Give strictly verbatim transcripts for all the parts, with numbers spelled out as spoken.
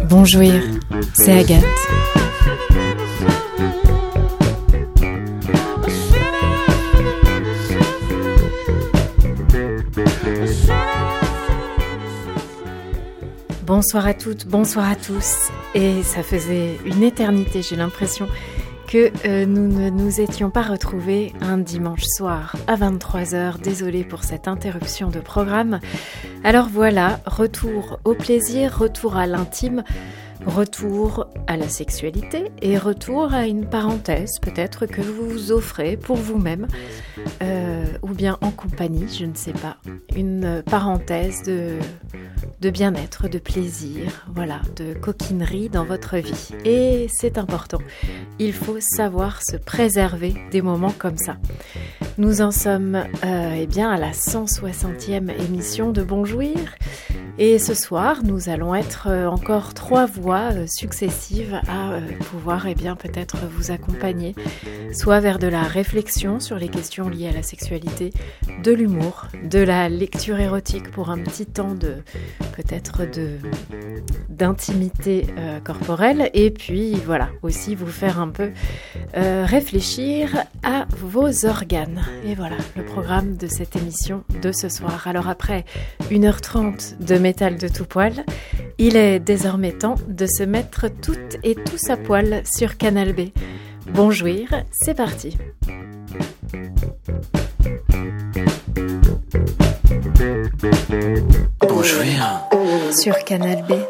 Bonjour, c'est Agathe. Bonsoir à toutes, bonsoir à tous. Et ça faisait une éternité, j'ai l'impression, que euh, nous ne nous étions pas retrouvés un dimanche soir à vingt-trois heures. Désolée pour cette interruption de programme. Alors voilà, retour au plaisir, retour à l'intime, retour à la sexualité et retour à une parenthèse peut-être que vous vous offrez pour vous-même euh, ou bien en compagnie, je ne sais pas. Une parenthèse de... de bien-être, de plaisir, voilà, de coquinerie dans votre vie. Et c'est important. Il faut savoir se préserver des moments comme ça. Nous en sommes euh, eh bien, à la cent soixantième émission de Bonjouir. Et ce soir, nous allons être euh, encore trois voix euh, successives à euh, pouvoir eh bien, peut-être vous accompagner, soit vers de la réflexion sur les questions liées à la sexualité, de l'humour, de la lecture érotique pour un petit temps de peut-être de d'intimité euh, corporelle, et puis voilà, aussi vous faire un peu euh, réfléchir à vos organes. Et voilà, le programme de cette émission de ce soir. Alors après une heure trente de métal de tout poil, il est désormais temps de se mettre toutes et tous à poil sur Canal B. Bonjour, c'est parti. Bonjour. Sur Canal B.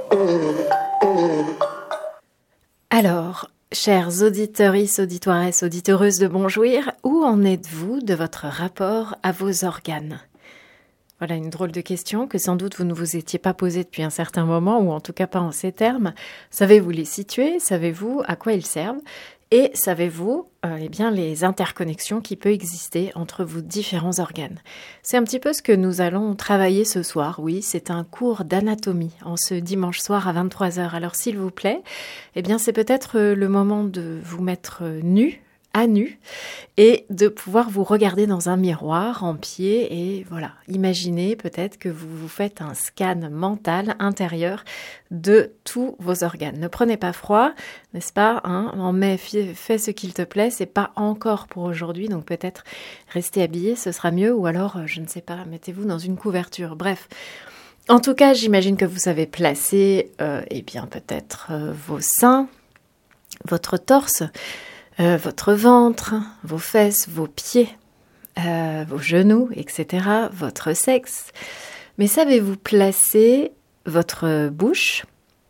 Alors, chers auditeurs, auditoires, auditeureuses de Bonjouir, où en êtes-vous de votre rapport à vos organes ? Voilà une drôle de question que sans doute vous ne vous étiez pas posée depuis un certain moment, ou en tout cas pas en ces termes. Savez-vous les situer ? Savez-vous à quoi ils servent ? Et savez-vous euh, eh bien, les interconnexions qui peuvent exister entre vos différents organes ? C'est un petit peu ce que nous allons travailler ce soir. Oui, c'est un cours d'anatomie en ce dimanche soir à vingt-trois heures. Alors s'il vous plaît, eh bien, c'est peut-être le moment de vous mettre nu, à nu, et de pouvoir vous regarder dans un miroir en pied et voilà, imaginez peut-être que vous vous faites un scan mental intérieur de tous vos organes. Ne prenez pas froid, n'est-ce pas, hein ? En mai, fais ce qu'il te plaît, c'est pas encore pour aujourd'hui, donc peut-être restez habillé, ce sera mieux, ou alors, je ne sais pas, mettez-vous dans une couverture, bref. En tout cas, j'imagine que vous savez placer, euh, eh bien peut-être euh, vos seins, votre torse, Euh, votre ventre, vos fesses, vos pieds, euh, vos genoux, et cetera, votre sexe. Mais savez-vous placer votre bouche,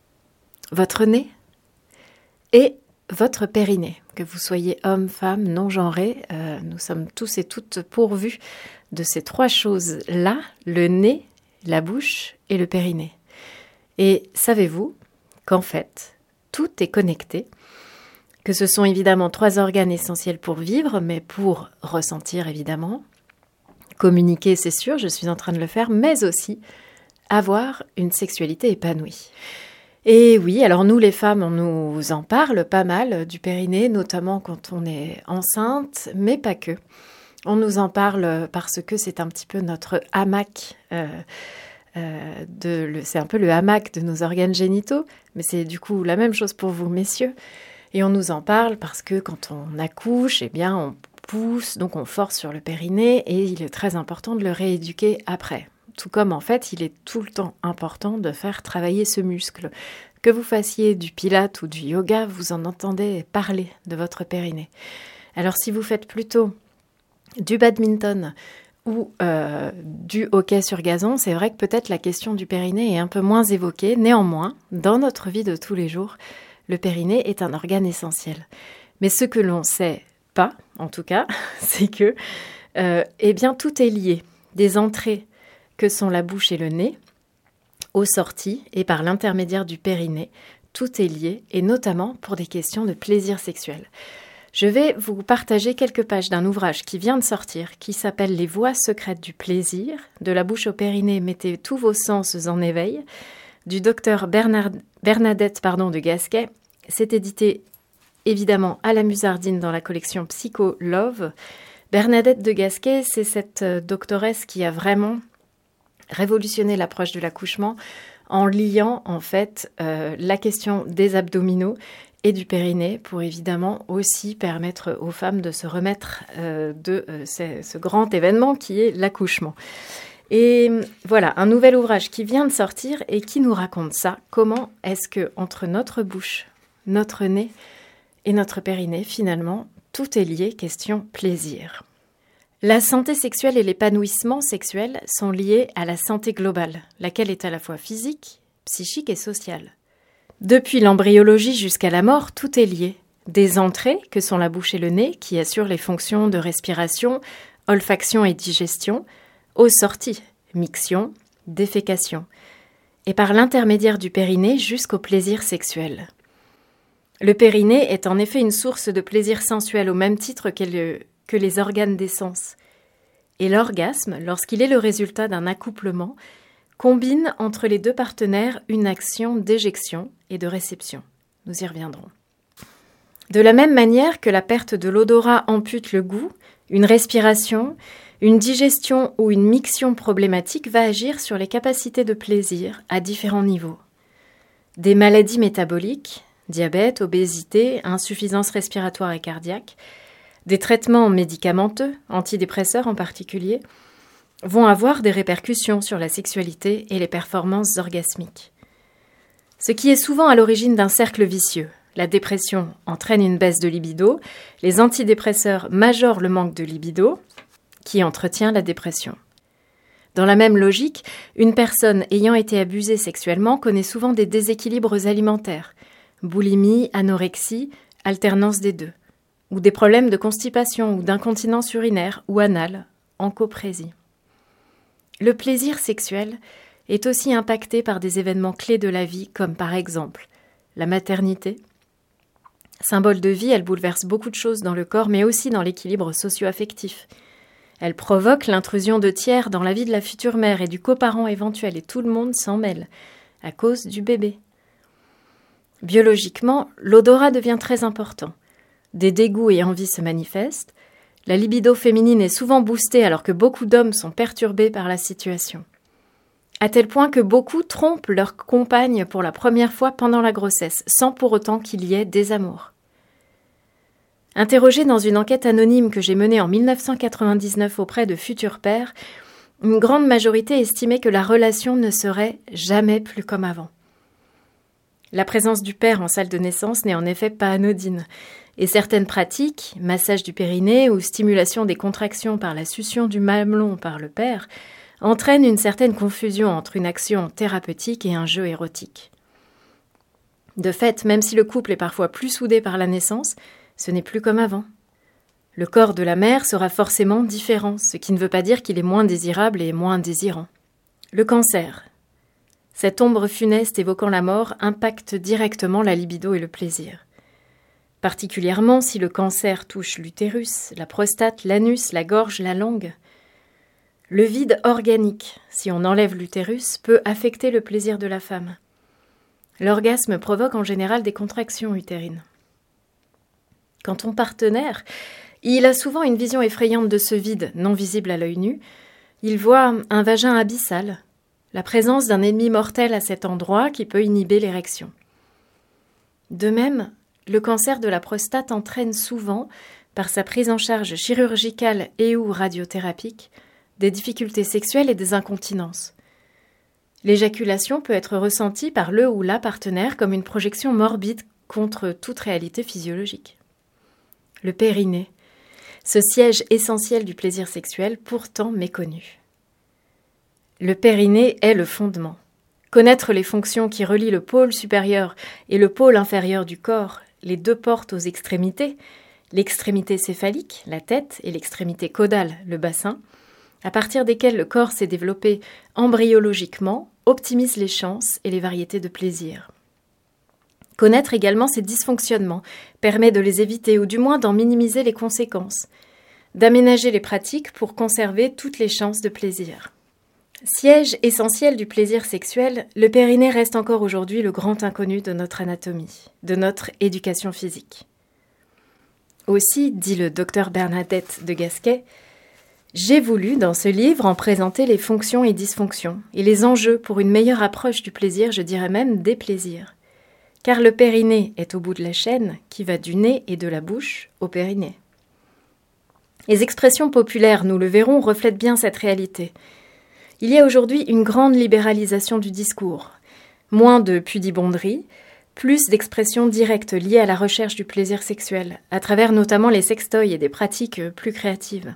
votre nez et votre périnée ? Que vous soyez homme, femme, non-genré, euh, nous sommes tous et toutes pourvus de ces trois choses-là, le nez, la bouche et le périnée. Et savez-vous qu'en fait, tout est connecté ? Que ce sont évidemment trois organes essentiels pour vivre, mais pour ressentir évidemment, communiquer c'est sûr, je suis en train de le faire, mais aussi avoir une sexualité épanouie. Et oui, alors nous les femmes, on nous en parle pas mal du périnée, notamment quand on est enceinte, mais pas que. On nous en parle parce que c'est un petit peu notre hamac, euh, euh, de le, c'est un peu le hamac de nos organes génitaux, mais c'est du coup la même chose pour vous messieurs. Et on nous en parle parce que quand on accouche, eh bien, on pousse, donc on force sur le périnée et il est très important de le rééduquer après. Tout comme en fait, il est tout le temps important de faire travailler ce muscle. Que vous fassiez du pilate ou du yoga, vous en entendez parler de votre périnée. Alors si vous faites plutôt du badminton ou euh, du hockey sur gazon, c'est vrai que peut-être la question du périnée est un peu moins évoquée. Néanmoins, dans notre vie de tous les jours, le périnée est un organe essentiel. Mais ce que l'on ne sait pas, en tout cas, c'est que euh, eh bien, tout est lié. Des entrées que sont la bouche et le nez, aux sorties et par l'intermédiaire du périnée, tout est lié, et notamment pour des questions de plaisir sexuel. Je vais vous partager quelques pages d'un ouvrage qui vient de sortir, qui s'appelle « Les voies secrètes du plaisir ». De la bouche au périnée, mettez tous vos sens en éveil, du docteur Bernard, Bernadette pardon, de Gasquet. C'est édité évidemment à la Musardine dans la collection Psycho Love. Bernadette de Gasquet, c'est cette doctoresse qui a vraiment révolutionné l'approche de l'accouchement en liant en fait euh, la question des abdominaux et du périnée pour évidemment aussi permettre aux femmes de se remettre euh, de euh, ce, ce grand événement qui est l'accouchement. Et voilà, un nouvel ouvrage qui vient de sortir et qui nous raconte ça. Comment est-ce que entre notre bouche, notre nez et notre périnée, finalement, tout est lié, question plaisir. La santé sexuelle et l'épanouissement sexuel sont liés à la santé globale, laquelle est à la fois physique, psychique et sociale. Depuis l'embryologie jusqu'à la mort, tout est lié. Des entrées, que sont la bouche et le nez, qui assurent les fonctions de respiration, olfaction et digestion, aux sorties, miction, défécation, et par l'intermédiaire du périnée jusqu'au plaisir sexuel. Le périnée est en effet une source de plaisir sensuel au même titre que, le, que les organes des sens. Et l'orgasme, lorsqu'il est le résultat d'un accouplement, combine entre les deux partenaires une action d'éjection et de réception. Nous y reviendrons. De la même manière que la perte de l'odorat ampute le goût, une respiration, une digestion ou une miction problématique va agir sur les capacités de plaisir à différents niveaux. Des maladies métaboliques, diabète, obésité, insuffisance respiratoire et cardiaque, des traitements médicamenteux, antidépresseurs en particulier, vont avoir des répercussions sur la sexualité et les performances orgasmiques. Ce qui est souvent à l'origine d'un cercle vicieux. La dépression entraîne une baisse de libido, les antidépresseurs majorent le manque de libido, qui entretient la dépression. Dans la même logique, une personne ayant été abusée sexuellement connaît souvent des déséquilibres alimentaires, boulimie, anorexie, alternance des deux, ou des problèmes de constipation ou d'incontinence urinaire ou anale, encoprésie. Le plaisir sexuel est aussi impacté par des événements clés de la vie, comme par exemple la maternité. Symbole de vie, elle bouleverse beaucoup de choses dans le corps, mais aussi dans l'équilibre socio-affectif. Elle provoque l'intrusion de tiers dans la vie de la future mère et du coparent éventuel, et tout le monde s'en mêle, à cause du bébé. Biologiquement, l'odorat devient très important. Des dégoûts et envies se manifestent. La libido féminine est souvent boostée alors que beaucoup d'hommes sont perturbés par la situation. À tel point que beaucoup trompent leur compagne pour la première fois pendant la grossesse, sans pour autant qu'il y ait désamour. Interrogée dans une enquête anonyme que j'ai menée en dix-neuf cent quatre-vingt-dix-neuf auprès de futurs pères, une grande majorité estimait que la relation ne serait jamais plus comme avant. La présence du père en salle de naissance n'est en effet pas anodine, et certaines pratiques, massage du périnée ou stimulation des contractions par la succion du mamelon par le père, entraînent une certaine confusion entre une action thérapeutique et un jeu érotique. De fait, même si le couple est parfois plus soudé par la naissance, ce n'est plus comme avant. Le corps de la mère sera forcément différent, ce qui ne veut pas dire qu'il est moins désirable et moins désirant. Le cancer. Cette ombre funeste évoquant la mort impacte directement la libido et le plaisir. Particulièrement si le cancer touche l'utérus, la prostate, l'anus, la gorge, la langue. Le vide organique, si on enlève l'utérus, peut affecter le plaisir de la femme. L'orgasme provoque en général des contractions utérines. Quant au partenaire, il a souvent une vision effrayante de ce vide, non visible à l'œil nu. Il voit un vagin abyssal, la présence d'un ennemi mortel à cet endroit qui peut inhiber l'érection. De même, le cancer de la prostate entraîne souvent, par sa prise en charge chirurgicale et ou radiothérapique, des difficultés sexuelles et des incontinences. L'éjaculation peut être ressentie par le ou la partenaire comme une projection morbide contre toute réalité physiologique. Le périnée, ce siège essentiel du plaisir sexuel pourtant méconnu. Le périnée est le fondement. Connaître les fonctions qui relient le pôle supérieur et le pôle inférieur du corps, les deux portes aux extrémités, l'extrémité céphalique, la tête, et l'extrémité caudale, le bassin, à partir desquelles le corps s'est développé embryologiquement, optimise les chances et les variétés de plaisir. Connaître également ces dysfonctionnements permet de les éviter ou du moins d'en minimiser les conséquences, d'aménager les pratiques pour conserver toutes les chances de plaisir. Siège essentiel du plaisir sexuel, le périnée reste encore aujourd'hui le grand inconnu de notre anatomie, de notre éducation physique. Aussi, dit le docteur Bernadette de Gasquet, J'ai voulu, dans ce livre, en présenter les fonctions et dysfonctions, et les enjeux pour une meilleure approche du plaisir, je dirais même des plaisirs. Car le périnée est au bout de la chaîne, qui va du nez et de la bouche au périnée. Les expressions populaires, nous le verrons, reflètent bien cette réalité. Il y a aujourd'hui une grande libéralisation du discours, moins de pudibonderie, plus d'expressions directes liées à la recherche du plaisir sexuel, à travers notamment les sextoys et des pratiques plus créatives.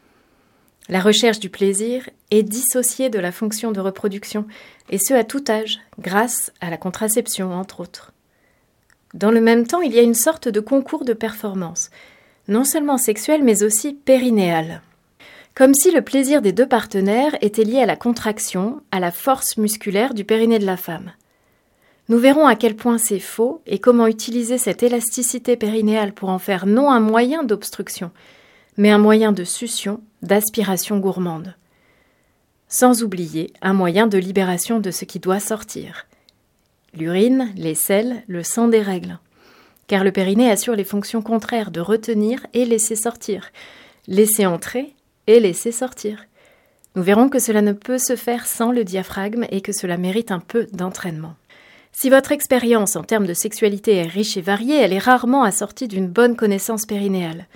La recherche du plaisir est dissociée de la fonction de reproduction, et ce à tout âge, grâce à la contraception, entre autres. Dans le même temps, il y a une sorte de concours de performance, non seulement sexuel, mais aussi périnéal. Comme si le plaisir des deux partenaires était lié à la contraction, à la force musculaire du périnée de la femme. Nous verrons à quel point c'est faux et comment utiliser cette élasticité périnéale pour en faire non un moyen d'obstruction, mais un moyen de succion, d'aspiration gourmande. Sans oublier un moyen de libération de ce qui doit sortir. L'urine, les selles, le sang des règles. Car le périnée assure les fonctions contraires de retenir et laisser sortir, laisser entrer et laisser sortir. Nous verrons que cela ne peut se faire sans le diaphragme et que cela mérite un peu d'entraînement. Si votre expérience en termes de sexualité est riche et variée, elle est rarement assortie d'une bonne connaissance périnéale.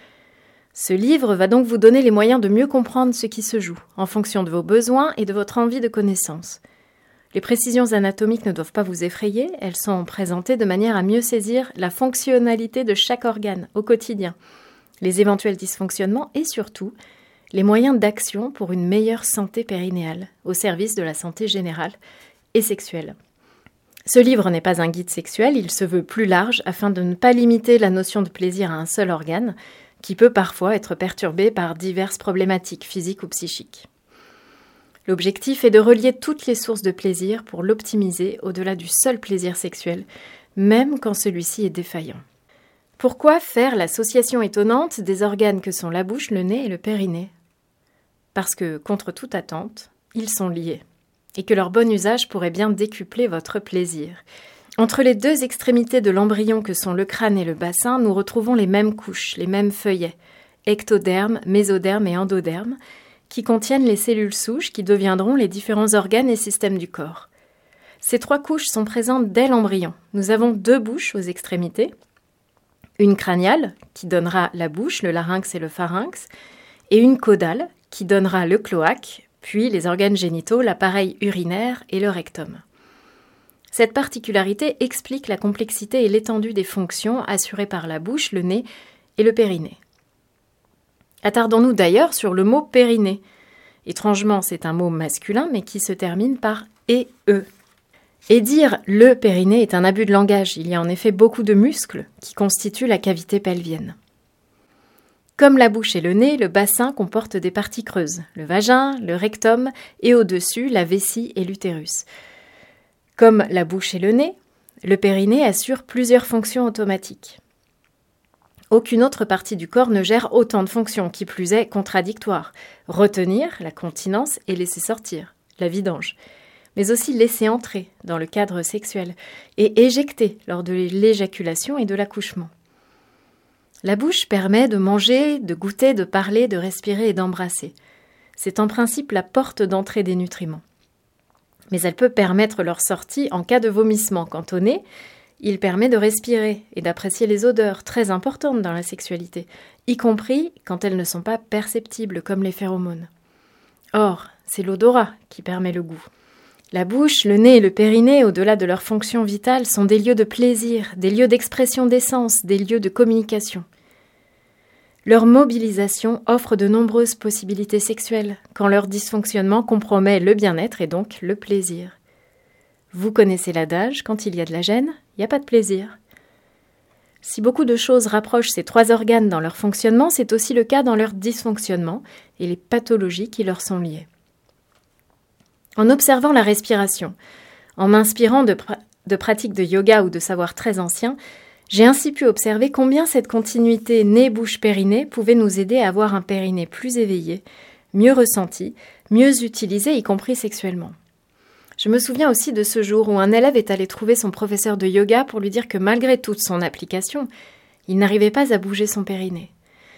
Ce livre va donc vous donner les moyens de mieux comprendre ce qui se joue, en fonction de vos besoins et de votre envie de connaissance. Les précisions anatomiques ne doivent pas vous effrayer, elles sont présentées de manière à mieux saisir la fonctionnalité de chaque organe au quotidien, les éventuels dysfonctionnements et surtout les moyens d'action pour une meilleure santé périnéale, au service de la santé générale et sexuelle. Ce livre n'est pas un guide sexuel, il se veut plus large afin de ne pas limiter la notion de plaisir à un seul organe, qui peut parfois être perturbé par diverses problématiques physiques ou psychiques. L'objectif est de relier toutes les sources de plaisir pour l'optimiser au-delà du seul plaisir sexuel, même quand celui-ci est défaillant. Pourquoi faire l'association étonnante des organes que sont la bouche, le nez et le périnée ? Parce que, contre toute attente, ils sont liés, et que leur bon usage pourrait bien décupler votre plaisir. Entre les deux extrémités de l'embryon que sont le crâne et le bassin, nous retrouvons les mêmes couches, les mêmes feuillets, ectoderme, mésoderme et endoderme, qui contiennent les cellules souches qui deviendront les différents organes et systèmes du corps. Ces trois couches sont présentes dès l'embryon. Nous avons deux bouches aux extrémités, une crâniale, qui donnera la bouche, le larynx et le pharynx, et une caudale, qui donnera le cloaque, puis les organes génitaux, l'appareil urinaire et le rectum. Cette particularité explique la complexité et l'étendue des fonctions assurées par la bouche, le nez et le périnée. Attardons-nous d'ailleurs sur le mot périnée. Étrangement, c'est un mot masculin, mais qui se termine par « et e ». Et dire « le périnée » est un abus de langage. Il y a en effet beaucoup de muscles qui constituent la cavité pelvienne. Comme la bouche et le nez, le bassin comporte des parties creuses, le vagin, le rectum et au-dessus, la vessie et l'utérus. Comme la bouche et le nez, le périnée assure plusieurs fonctions automatiques. Aucune autre partie du corps ne gère autant de fonctions, qui plus est contradictoires. Retenir, la continence, et laisser sortir, la vidange. Mais aussi laisser entrer, dans le cadre sexuel, et éjecter lors de l'éjaculation et de l'accouchement. La bouche permet de manger, de goûter, de parler, de respirer et d'embrasser. C'est en principe la porte d'entrée des nutriments. Mais elle peut permettre leur sortie en cas de vomissement. Quant au nez, il permet de respirer et d'apprécier les odeurs très importantes dans la sexualité, y compris quand elles ne sont pas perceptibles comme les phéromones. Or, c'est l'odorat qui permet le goût. La bouche, le nez et le périnée, au-delà de leurs fonctions vitales, sont des lieux de plaisir, des lieux d'expression d'essence, des lieux de communication. Leur mobilisation offre de nombreuses possibilités sexuelles, quand leur dysfonctionnement compromet le bien-être et donc le plaisir. Vous connaissez l'adage, quand il y a de la gêne, il n'y a pas de plaisir. Si beaucoup de choses rapprochent ces trois organes dans leur fonctionnement, c'est aussi le cas dans leur dysfonctionnement et les pathologies qui leur sont liées. En observant la respiration, en m'inspirant de, pra- de pratiques de yoga ou de savoirs très anciens, j'ai ainsi pu observer combien cette continuité nez-bouche-périnée pouvait nous aider à avoir un périnée plus éveillé, mieux ressenti, mieux utilisé, y compris sexuellement. Je me souviens aussi de ce jour où un élève est allé trouver son professeur de yoga pour lui dire que malgré toute son application, il n'arrivait pas à bouger son périnée.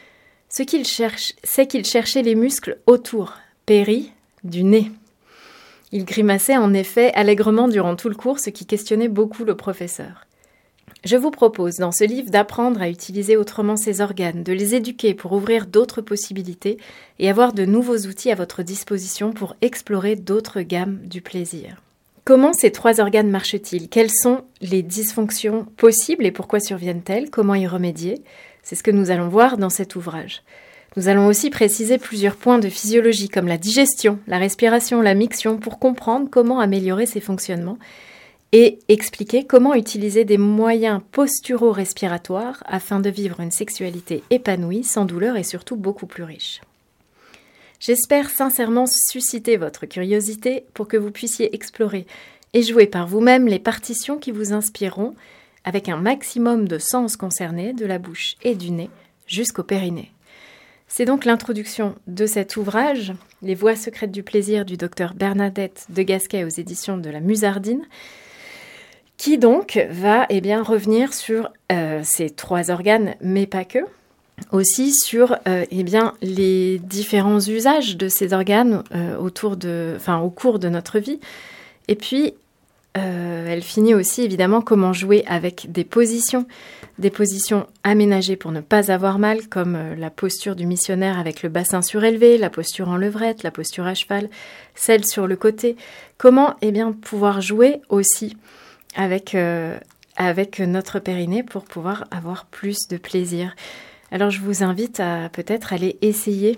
Ce qu'il cherche, c'est qu'il cherchait les muscles autour, péri, du nez. Il grimaçait en effet allègrement durant tout le cours, ce qui questionnait beaucoup le professeur. Je vous propose dans ce livre d'apprendre à utiliser autrement ces organes, de les éduquer pour ouvrir d'autres possibilités et avoir de nouveaux outils à votre disposition pour explorer d'autres gammes du plaisir. Comment ces trois organes marchent-ils ? Quelles sont les dysfonctions possibles et pourquoi surviennent-elles ? Comment y remédier ? C'est ce que nous allons voir dans cet ouvrage. Nous allons aussi préciser plusieurs points de physiologie comme la digestion, la respiration, la miction pour comprendre comment améliorer ces fonctionnements et expliquer comment utiliser des moyens posturo-respiratoires afin de vivre une sexualité épanouie, sans douleur et surtout beaucoup plus riche. J'espère sincèrement susciter votre curiosité pour que vous puissiez explorer et jouer par vous-même les partitions qui vous inspireront avec un maximum de sens concernés, de la bouche et du nez jusqu'au périnée. C'est donc l'introduction de cet ouvrage, Les voies secrètes du plaisir du docteur Bernadette de Gasquet aux éditions de la Musardine, qui donc va eh bien, revenir sur euh, ces trois organes, mais pas que, aussi sur euh, eh bien, les différents usages de ces organes euh, autour de, enfin, au cours de notre vie. Et puis, euh, elle finit aussi évidemment comment jouer avec des positions, des positions aménagées pour ne pas avoir mal, comme euh, la posture du missionnaire avec le bassin surélevé, la posture en levrette, la posture à cheval, celle sur le côté. Comment eh bien, pouvoir jouer aussi avec, euh, avec notre périnée pour pouvoir avoir plus de plaisir. Alors je vous invite à peut-être aller essayer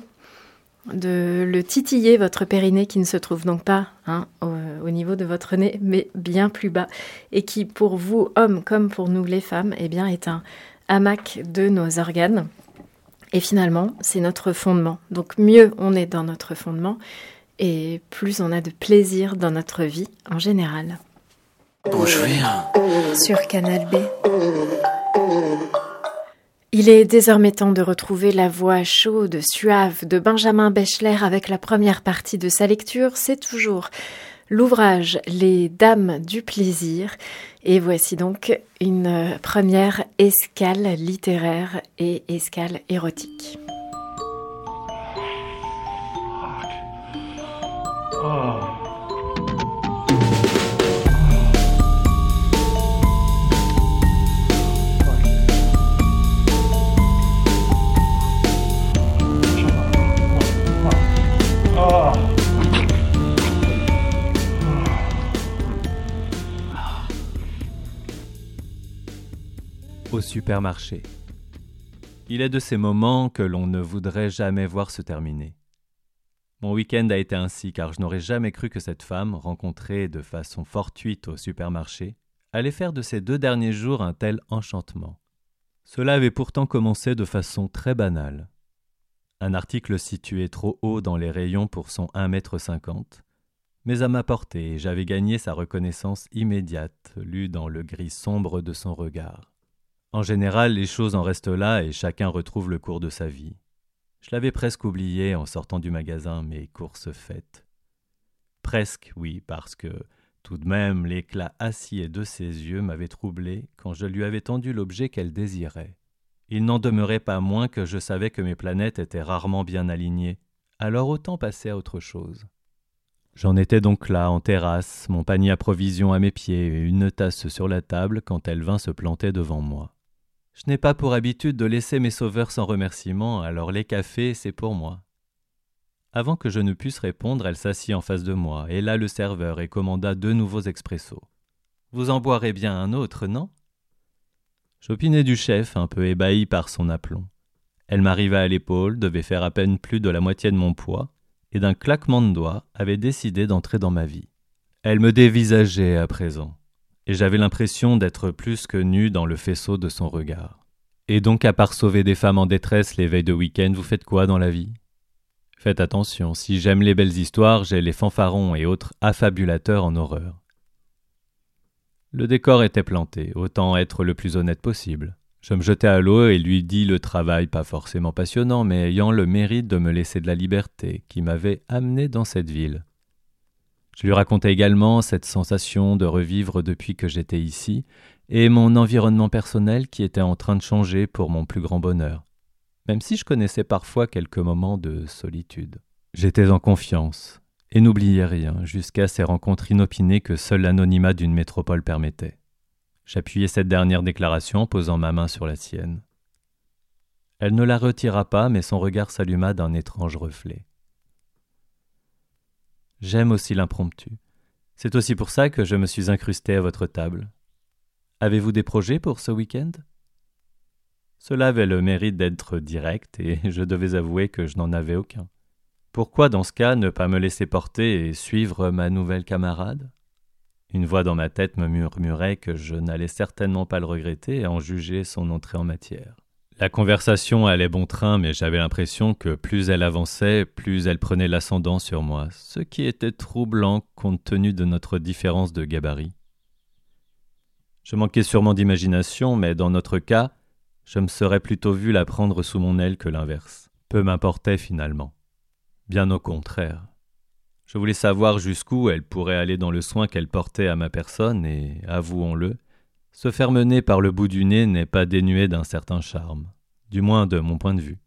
de le titiller, votre périnée qui ne se trouve donc pas hein, au, au niveau de votre nez, mais bien plus bas, et qui pour vous, hommes comme pour nous les femmes, eh bien, est un hamac de nos organes. Et finalement, c'est notre fondement. Donc mieux on est dans notre fondement, et plus on a de plaisir dans notre vie en général. Bonjour. Sur Canal B. Il est désormais temps de retrouver la voix chaude, suave de Benjamin Bechler avec la première partie de sa lecture. C'est toujours l'ouvrage Les Dames du plaisir. Et voici donc une première escale littéraire et escale érotique. Oh. Au supermarché. Il est de ces moments que l'on ne voudrait jamais voir se terminer. Mon week-end a été ainsi car je n'aurais jamais cru que cette femme, rencontrée de façon fortuite au supermarché, allait faire de ces deux derniers jours un tel enchantement. Cela avait pourtant commencé de façon très banale. Un article situé trop haut dans les rayons pour son un mètre cinquante, mais à ma portée, j'avais gagné sa reconnaissance immédiate, lue dans le gris sombre de son regard. En général, les choses en restent là et chacun retrouve le cours de sa vie. Je l'avais presque oublié en sortant du magasin, mes courses faites. Presque, oui, parce que, tout de même, l'éclat acier de ses yeux m'avait troublé quand je lui avais tendu l'objet qu'elle désirait. Il n'en demeurait pas moins que je savais que mes planètes étaient rarement bien alignées, alors autant passer à autre chose. J'en étais donc là, en terrasse, mon panier à provisions à mes pieds et une tasse sur la table quand elle vint se planter devant moi. Je n'ai pas pour habitude de laisser mes sauveurs sans remerciement, alors les cafés, c'est pour moi. Avant que je ne puisse répondre, elle s'assit en face de moi, et là le serveur, et commanda deux nouveaux expressos. « Vous en boirez bien un autre, non ?» J'opinai du chef, un peu ébahi par son aplomb. Elle m'arriva à l'épaule, devait faire à peine plus de la moitié de mon poids, et d'un claquement de doigts, avait décidé d'entrer dans ma vie. Elle me dévisageait à présent. Et j'avais l'impression d'être plus que nu dans le faisceau de son regard. Et donc, à part sauver des femmes en détresse les veilles de week-end, vous faites quoi dans la vie ? Faites attention, si j'aime les belles histoires, j'ai les fanfarons et autres affabulateurs en horreur. Le décor était planté, autant être le plus honnête possible. Je me jetai à l'eau et lui dis le travail pas forcément passionnant, mais ayant le mérite de me laisser de la liberté, qui m'avait amené dans cette ville. Je lui racontai également cette sensation de revivre depuis que j'étais ici et mon environnement personnel qui était en train de changer pour mon plus grand bonheur. même si je connaissais parfois quelques moments de solitude. J'étais en confiance et n'oubliais rien jusqu'à ces rencontres inopinées que seul l'anonymat d'une métropole permettait. J'appuyai cette dernière déclaration en posant ma main sur la sienne. Elle ne la retira pas, mais son regard s'alluma d'un étrange reflet. J'aime aussi l'impromptu. C'est aussi pour ça que je me suis incrusté à votre table. Avez-vous des projets pour ce week-end ? Cela avait le mérite d'être direct et je devais avouer que je n'en avais aucun. Pourquoi, dans ce cas, ne pas me laisser porter et suivre ma nouvelle camarade ? Une voix dans ma tête me murmurait que je n'allais certainement pas le regretter et en juger son entrée en matière. La conversation allait bon train, mais j'avais l'impression que plus elle avançait, plus elle prenait l'ascendant sur moi, ce qui était troublant compte tenu de notre différence de gabarit. Je manquais sûrement d'imagination, mais dans notre cas, je me serais plutôt vu la prendre sous mon aile que l'inverse. Peu m'importait finalement. Bien au contraire. Je voulais savoir jusqu'où elle pourrait aller dans le soin qu'elle portait à ma personne et, avouons-le, se faire mener par le bout du nez n'est pas dénué d'un certain charme, du moins de mon point de vue.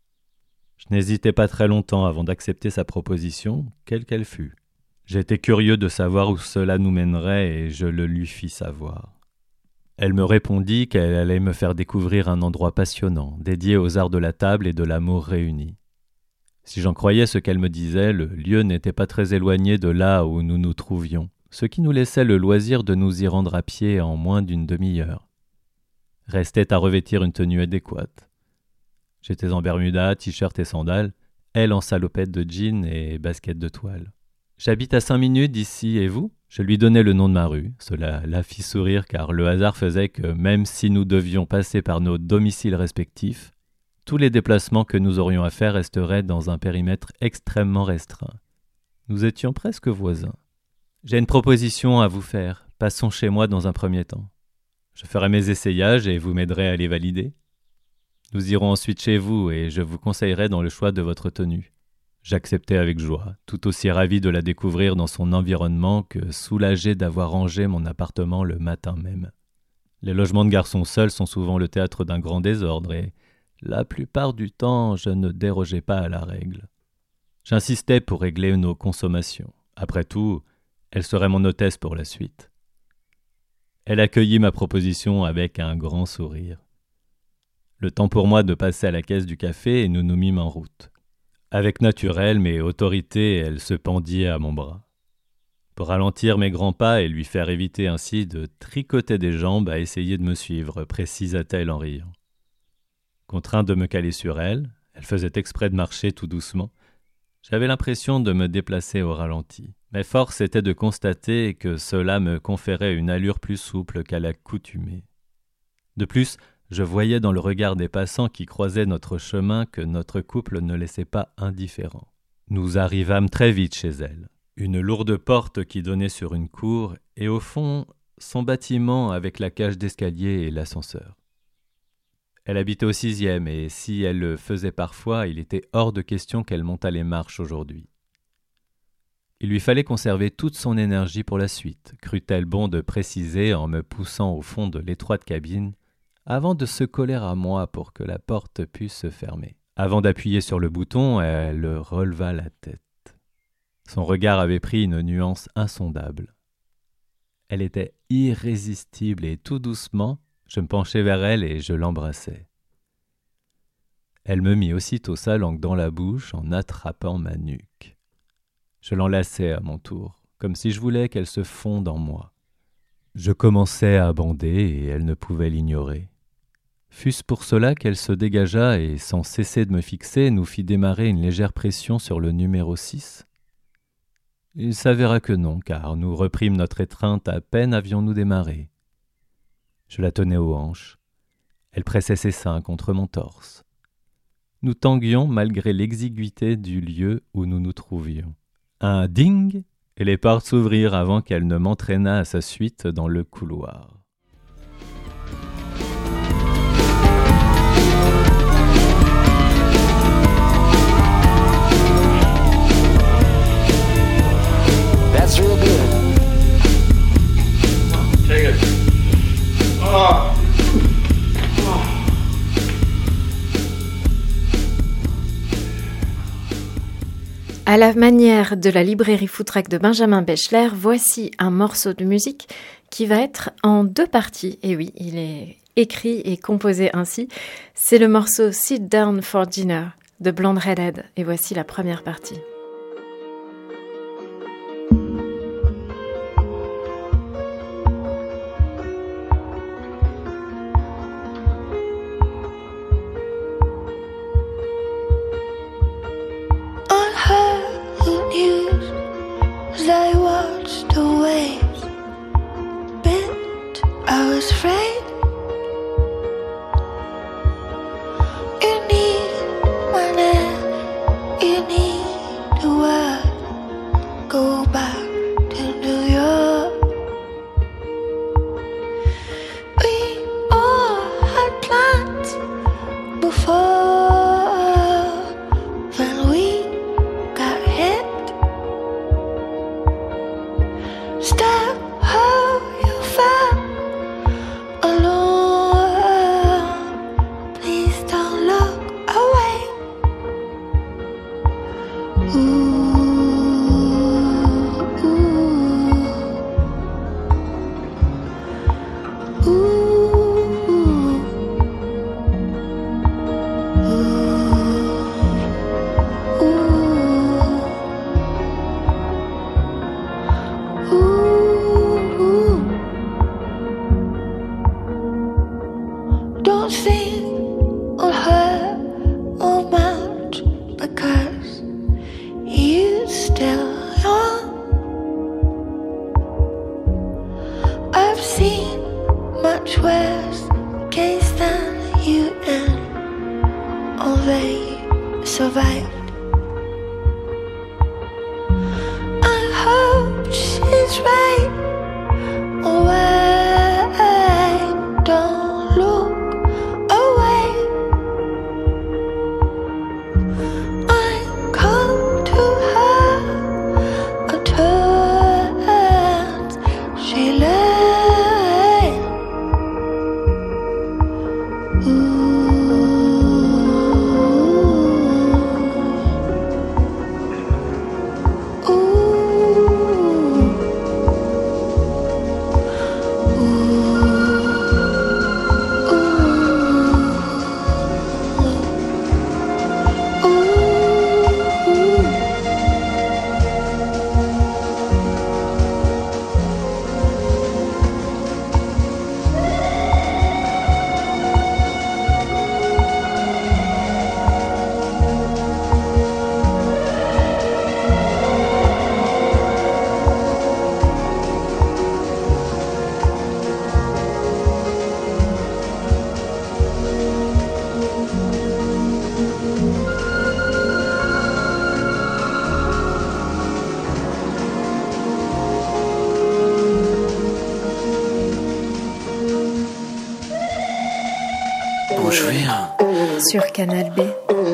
Je n'hésitai pas très longtemps avant d'accepter sa proposition, quelle qu'elle fût. J'étais curieux de savoir où cela nous mènerait et je le lui fis savoir. Elle me répondit qu'elle allait me faire découvrir un endroit passionnant, dédié aux arts de la table et de l'amour réunis. Si j'en croyais ce qu'elle me disait, le lieu n'était pas très éloigné de là où nous nous trouvions, ce qui nous laissait le loisir de nous y rendre à pied en moins d'une demi-heure. Restait à revêtir une tenue adéquate. J'étais en bermuda, t-shirt et sandales, elle en salopette de jean et basket de toile. « J'habite à cinq minutes d'ici, et vous ?» Je lui donnai le nom de ma rue. Cela la fit sourire car le hasard faisait que même si nous devions passer par nos domiciles respectifs, tous les déplacements que nous aurions à faire resteraient dans un périmètre extrêmement restreint. Nous étions presque voisins. « J'ai une proposition à vous faire. Passons chez moi dans un premier temps. Je ferai mes essayages et vous m'aiderez à les valider. Nous irons ensuite chez vous et je vous conseillerai dans le choix de votre tenue. » J'acceptai avec joie, tout aussi ravi de la découvrir dans son environnement que soulagé d'avoir rangé mon appartement le matin même. Les logements de garçons seuls sont souvent le théâtre d'un grand désordre et, la plupart du temps, je ne dérogeais pas à la règle. J'insistais pour régler nos consommations. Après tout, elle serait mon hôtesse pour la suite. Elle accueillit ma proposition avec un grand sourire. Le temps pour moi de passer à la caisse du café et nous nous mîmes en route. Avec naturel mais autorité, elle se pendit à mon bras. Pour ralentir mes grands pas et lui faire éviter ainsi de tricoter des jambes à essayer de me suivre, précisa-t-elle en riant. Contraint de me caler sur elle, elle faisait exprès de marcher tout doucement. J'avais l'impression de me déplacer au ralenti. Mais force était de constater que cela me conférait une allure plus souple qu'à l'accoutumée. De plus, je voyais dans le regard des passants qui croisaient notre chemin que notre couple ne laissait pas indifférent. Nous arrivâmes très vite chez elle. Une lourde porte qui donnait sur une cour et au fond, son bâtiment avec la cage d'escalier et l'ascenseur. Elle habitait au sixième et si elle le faisait parfois, il était hors de question qu'elle montât les marches aujourd'hui. Il lui fallait conserver toute son énergie pour la suite, crut-elle bon de préciser en me poussant au fond de l'étroite cabine avant de se coller à moi pour que la porte puisse se fermer. Avant d'appuyer sur le bouton, elle releva la tête. Son regard avait pris une nuance insondable. Elle était irrésistible et tout doucement, je me penchai vers elle et je l'embrassai. Elle me mit aussitôt sa langue dans la bouche en attrapant ma nuque. Je l'enlaçai à mon tour, comme si je voulais qu'elle se fonde en moi. Je commençai à bander et elle ne pouvait l'ignorer. Fût-ce pour cela qu'elle se dégagea et, sans cesser de me fixer, nous fit démarrer une légère pression sur le numéro six. Il s'avéra que non, car nous reprîmes notre étreinte à peine avions-nous démarré. Je la tenais aux hanches. Elle pressait ses seins contre mon torse. Nous tanguions malgré l'exiguïté du lieu où nous nous trouvions. Un ding et les portes s'ouvrirent avant qu'elle ne m'entraînât à sa suite dans le couloir. That's real good. Take it. Oh. Oh. la manière de la librairie Footrack de Benjamin Bechler, voici un morceau de musique qui va être en deux parties. Et oui, il est écrit et composé ainsi. C'est le morceau Sit Down for Dinner de Blonde Redhead. Et voici la première partie. I watched the waves bend, I was afraid. You need my name, you need the word. Go back to New York. We all had plans before, then we got hit. Step how you felt alone. Please don't look away. Ooh, ooh, ooh, ooh, ooh, ooh. Don't think or hurt or much because you still young. I've seen much worse case than you, and all they survived. I hope she's right. Away, don't look away. I come to her a turns she lay. Ooh, ooh. Sur Canal B.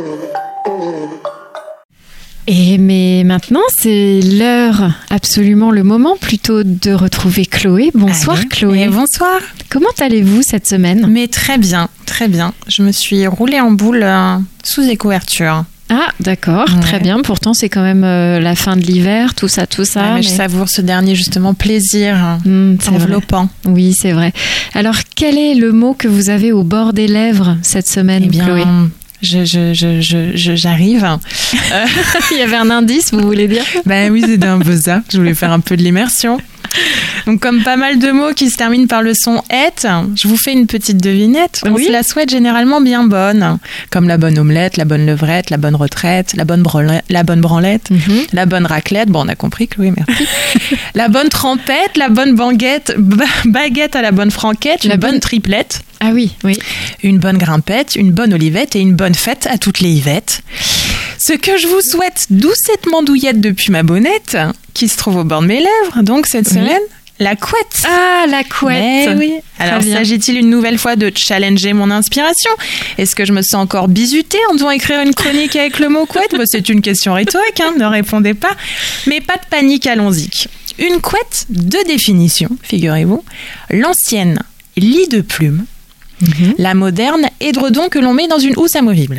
Et mais maintenant, c'est l'heure, absolument le moment plutôt de retrouver Chloé. Bonsoir Allez. Chloé. Et bonsoir. Comment allez-vous cette semaine ? Mais très bien, très bien. Je me suis roulée en boule euh, sous les couvertures. Ah, d'accord, Ouais. très bien. Pourtant, c'est quand même euh, la fin de l'hiver, tout ça, tout ça. Ouais, mais mais- je savoure ce dernier justement plaisir Mmh, c'est vrai. enveloppant. Oui, c'est vrai. Alors, quel est le mot que vous avez au bord des lèvres cette semaine, Eh bien, Chloé ? je, je, je, je, je- j'arrive. Euh, Il y avait un indice, vous voulez dire ? ben oui, c'était un peu ça. Je voulais faire un peu de l'immersion. Donc, comme pas mal de mots qui se terminent par le son « et », je vous fais une petite devinette. On Oui. se la souhaite généralement bien bonne, comme la bonne omelette, la bonne levrette, la bonne retraite, la bonne, branle- la bonne branlette, la bonne raclette. Bon, on a compris, Chloé, merci. La bonne trempette, la bonne baguette, ba- baguette à la bonne franquette, La une bonne- bonne triplette, Ah oui, oui. une bonne grimpette, une bonne olivette et une bonne fête à toutes les Yvettes. Ce que je vous souhaite doucettement douillette depuis ma bonnette, qui se trouve au bord de mes lèvres, donc cette Oui. semaine, la couette. Ah, la couette. Mais oui. Alors, bien. s'agit-il une nouvelle fois de challenger mon inspiration ? Est-ce que je me sens encore bisutée en devant écrire une chronique avec le mot couette ? Bah, c'est une question rhétorique, hein, ne répondez pas. Mais pas de panique, allons-y. Une couette, deux définitions, figurez-vous. L'ancienne, lit de plumes. La moderne, édredon que l'on met dans une housse amovible.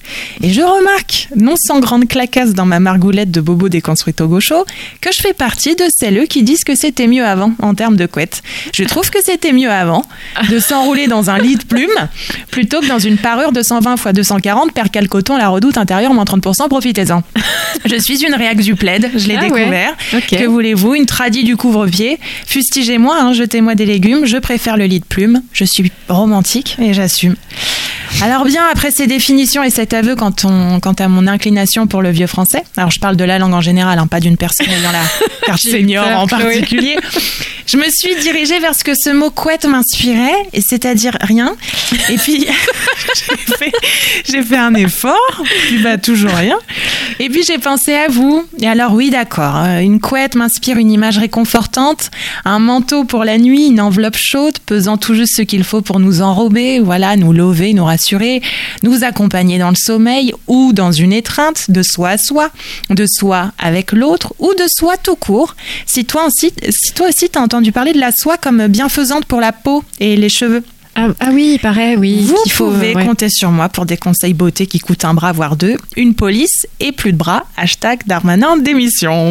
Et je remarque, non sans grande clacasse dans ma margoulette de bobo déconstruite au gaucho, que je fais partie de celles qui disent que c'était mieux avant en termes de couette. Je trouve que c'était mieux avant de s'enrouler dans un lit de plume plutôt que dans une parure de cent vingt fois deux cent quarante, percale coton, la redoute intérieure, moins trente pour cent, profitez-en. Je suis une réac du plaid, je l'ai Ah découvert. ouais. Okay. Que voulez-vous, une tradie du couvre-pied. Fustigez-moi, hein, jetez-moi des légumes, je préfère le lit de plume. Je suis romantique et j'assume. Alors bien, après ces définitions et cet aveu quant, on, quant à mon inclination pour le vieux français, alors je parle de la langue en général, hein, pas d'une personne ayant la carte senior en particulier, je me suis dirigée vers ce que ce mot couette m'inspirait, et c'est-à-dire rien. Et puis, j'ai, fait, j'ai fait un effort, puis bah toujours rien. Et puis j'ai pensé à vous. Et alors oui, d'accord, une couette m'inspire une image réconfortante, un manteau pour la nuit, une enveloppe chaude, pesant tout juste ce qu'il faut pour nous enrober, voilà, nous lever, nous rassurer, nous accompagner dans le sommeil ou dans une étreinte, de soi à soi, de soi avec l'autre ou de soi tout court. Si toi aussi, si toi aussi t'as entendu parler de la soie comme bienfaisante pour la peau et les cheveux. Ah, ah oui, il paraît, oui. Vous qu'il faut, pouvez euh, ouais. compter sur moi pour des conseils beauté qui coûtent un bras, voire deux, une police et plus de bras. Hashtag Darmanin démission.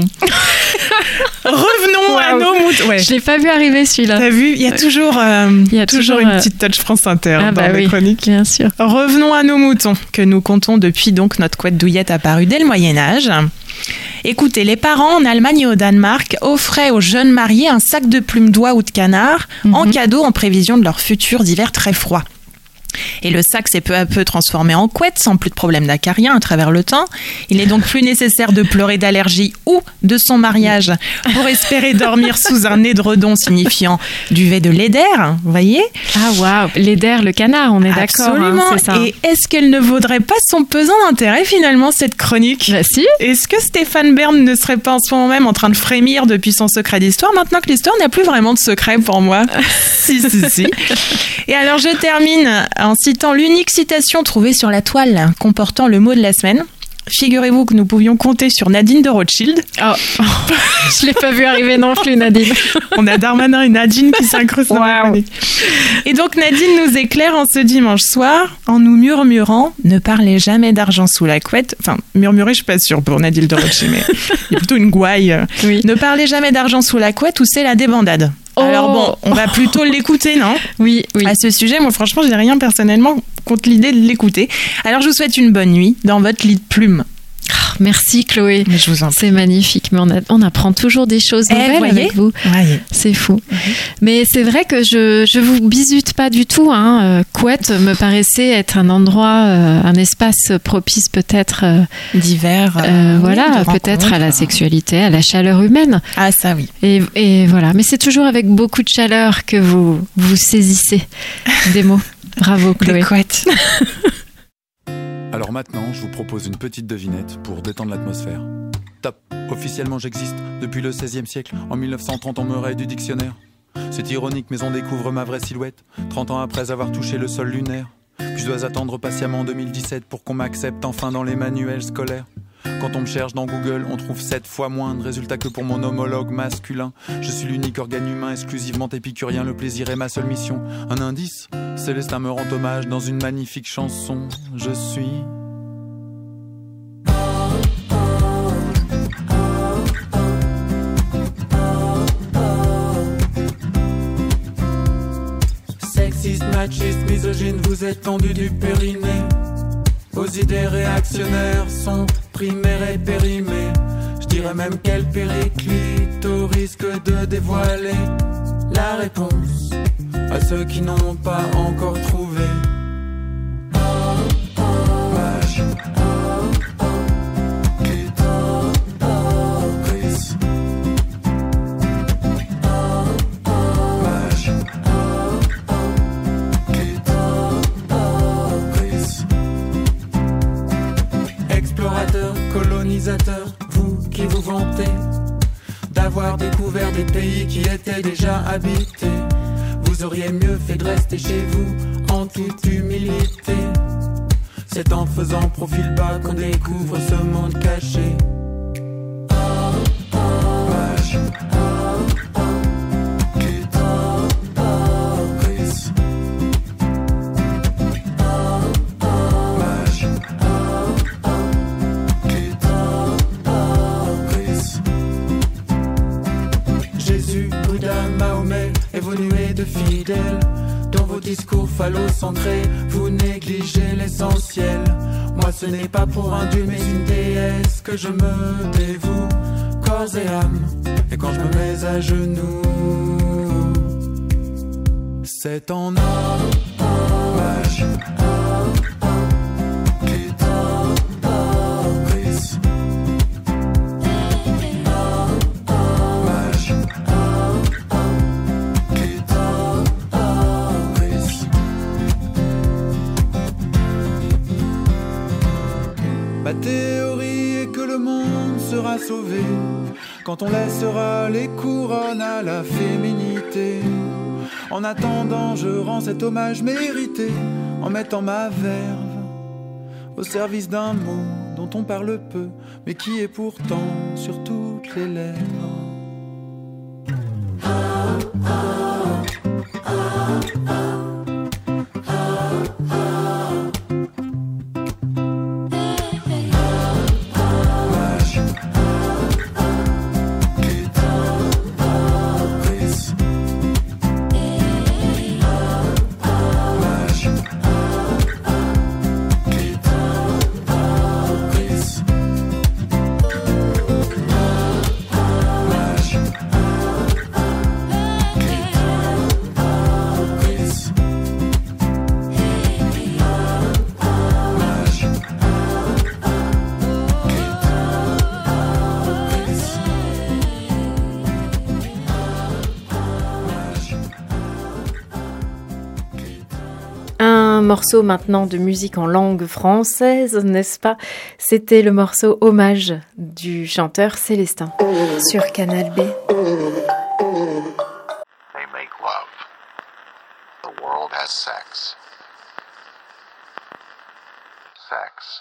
Revenons Wow. à nos moutons. Ouais. Je l'ai pas vu arriver celui-là. T'as vu, il y a toujours, euh, Il y a toujours, toujours, une euh, petite touch France Inter Ah dans bah les oui, chroniques. bien sûr. Revenons à nos moutons, que nous comptons depuis donc notre couette douillette apparue dès le Moyen-Âge. Écoutez, les parents en Allemagne et au Danemark offraient aux jeunes mariés un sac de plumes d'oie ou de canard Mhm. en cadeau en prévision de leur futur hiver très froid. Et le sac s'est peu à peu transformé en couette sans plus de problème d'acarien à travers le temps. Il n'est donc plus nécessaire de pleurer d'allergie ou de son mariage pour espérer dormir sous un édredon signifiant duvet de lait d'air, vous voyez ? Ah waouh, l'aider, le canard, on est d'accord. Absolument. Hein, c'est ça. Et est-ce qu'elle ne vaudrait pas son pesant d'intérêt finalement, cette chronique ? Bah si. Est-ce que Stéphane Bern ne serait pas en ce moment même en train de frémir depuis son secret d'histoire, maintenant que l'histoire n'a plus vraiment de secret pour moi ? Si, si, si. Et alors je termine en citant l'unique citation trouvée sur la toile comportant le mot de la semaine. Figurez-vous que nous pouvions compter sur Nadine de Rothschild. Oh, oh, je l'ai pas vu arriver non plus, Nadine. On a Darmanin et Nadine qui s'incrustent dans la Wow. chronique. Et donc Nadine nous éclaire en ce dimanche soir en nous murmurant « Ne parlez jamais d'argent sous la couette ». Enfin, murmurer, je suis pas sûre pour Nadine de Rothschild, mais il y a plutôt une gouaille. Oui. Ne parlez jamais d'argent sous la couette ou c'est la débandade. Oh. Alors bon, on va plutôt l'écouter, non ? Oui, oui. À ce sujet, moi franchement, j'ai rien personnellement contre l'idée de l'écouter. Alors je vous souhaite une bonne nuit dans votre lit de plume. Ah, merci Chloé. Mais je vous en prie. C'est magnifique, mais on, a- on apprend toujours des choses Eh, nouvelles voyez avec vous. Voyez. C'est fou. Mais c'est vrai que je je vous bisute pas du tout. Hein. Euh, Couette me paraissait être un endroit, euh, un espace propice peut-être, euh, D'hiver. euh, euh, voilà, de peut-être à la rencontres. sexualité, à la chaleur humaine. Ah ça oui. Et, et voilà. Mais c'est toujours avec beaucoup de chaleur que vous vous saisissez des mots. Bravo Chloé. Des couettes. Alors maintenant, je vous propose une petite devinette pour détendre l'atmosphère. Top. Officiellement, j'existe depuis le seizième siècle. En mille neuf cent trente, on me raye du dictionnaire. C'est ironique, mais on découvre ma vraie silhouette. trente ans après avoir touché le sol lunaire. Puis je dois attendre patiemment deux mille dix-sept pour qu'on m'accepte enfin dans les manuels scolaires. Quand on me cherche dans Google, on trouve sept fois moins de résultats que pour mon homologue masculin. Je suis l'unique organe humain exclusivement épicurien, le plaisir est ma seule mission. Un indice, Célestin me rend hommage dans une magnifique chanson. Je suis... Sexiste, machiste, misogyne, vous êtes tendu du périnée. Vos idées réactionnaires sont primaires et périmées. Je dirais même quel périclite au risque de dévoiler la réponse à ceux qui n'ont pas encore trouvé. Mage, clitoris. Mage, clitoris. Explorateur, colonisateur, vous qui vous vantez d'avoir découvert des pays qui étaient déjà habités, vous auriez mieux fait de rester chez vous en toute humilité. C'est en faisant profil bas qu'on découvre ce monde caché. Mage, clitoris. Mage, fidèle. Dans vos discours phallocentrés, vous négligez l'essentiel. Moi ce n'est pas pour un dieu mais une déesse que je me dévoue, corps et âme. Et quand je me mets à genoux, c'est en hommage clitoris. Hommage clitoris. Ma théorie est que le monde sera sauvé quand on laissera les couronnes à la féminité. En attendant, je rends cet hommage mérité en mettant ma verve au service d'un mot dont on parle peu, mais qui est pourtant sur toutes les lèvres. Un morceau maintenant de musique en langue française, n'est-ce pas? C'était le morceau Hommage du chanteur Célestin sur Canal B. They make love. The world has sex. Sex.